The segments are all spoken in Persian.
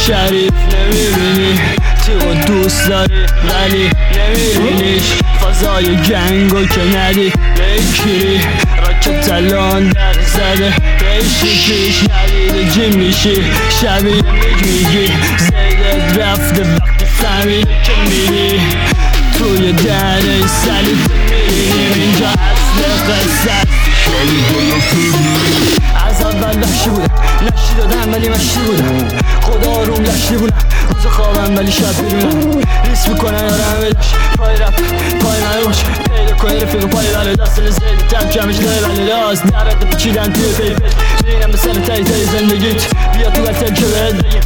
شریف نمیبینی، تیغو دوست داری ولی نمیبینیش، فضای گنگو که ندی بگیری، راکت الان در زده بیشی کیش ندیده جیم میشی، شبیه میگی زیدت رفته وقتی فهمیده که میری توی دره سلیت میرینیم، اینجا اصل قصت از اول لشی بودم، نشی دادم ولی مشتی بودم، خدا آروم لشتی بودم، روز خوابم ولی شب بیرونم، ریس میکنن آرم بداش پای رپ پای من باش، پیدا کنی رفیق پای بله دست لزید تب کمش داره ولی لاز نرده بچیدن توی پیپت، میرینم به سر تایی تایی زندگیت، بیا تو بطر که بهت بگیم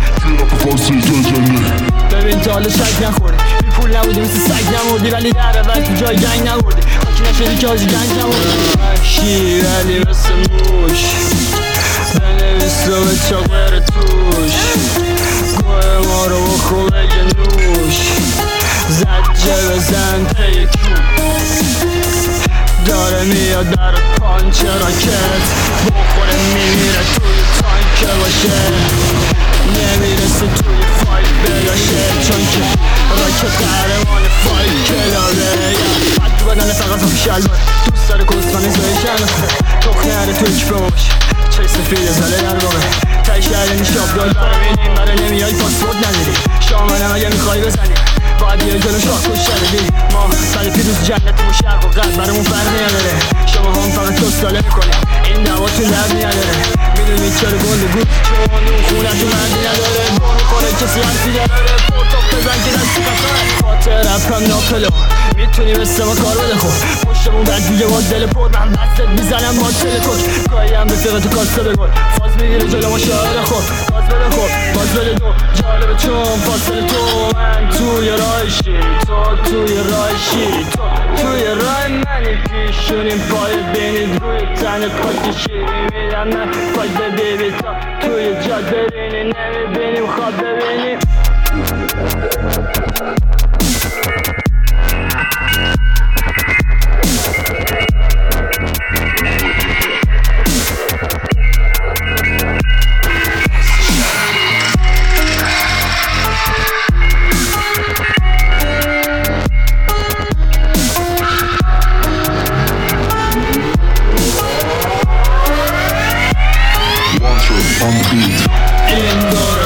ببین تا حالا شک نخوردی، بی پول نبودی مثل سگ نموردی، ولی در اول تو جای گنگ نبردی، حاکی نشدی که حاجی گنج نموردی، وحشی ولی مثل موش بنویس رو به چاق بره توش، گوه ما رو بخور بگه نوش، زجه بزن پی کو داره میاد در پانچ راکت، بخوره میمیره توی تانک باشه، نمیرسه توی فایت بلاشه، چون که راکت قهرمان فایت کلابه، بد تو بدنه فقط هم شلوار، دوست داره کسفانه زایی شنفه، تخ نهره توی کیپه باش، چه سفیده زله در واقع تای شهر نیشاب دار برمینیم، برای نمیای پاسپورت نداری، شامنم اگه میخوای بزنی باید یه جلو شاه کش شدیدی، ما سال پیروز جنت و شرق و غرب برامون فرق نداره، شما هم فقط توستاله میکنی این دعواتون درد نداره، میدونی چرا گنده گوت چون اون خونتون مردی نداره، با میخوره کسی حرفی داره، پورتاق بزن که دستی قطاره، خاطر رپم ناپلو میتونی مثل ما کار بده خود، پشتمون بد دیگه با دل پر، من بستت میزنم با تل کک، گاهی هم رفیقتو کاسته بگل، فاز میگیره جلو ما شاهد خود، گاز بده خود باز بده دو، جالبه چون فاصله تو من توی راهشی، تو توی راهشی، تو توی راه منی، پیشونیم پای بینید روی تن پاک شیری میدم نه فاید ببیبی، تا توی جاد برینی نمیبینیم خواب ببینیم. On the beat.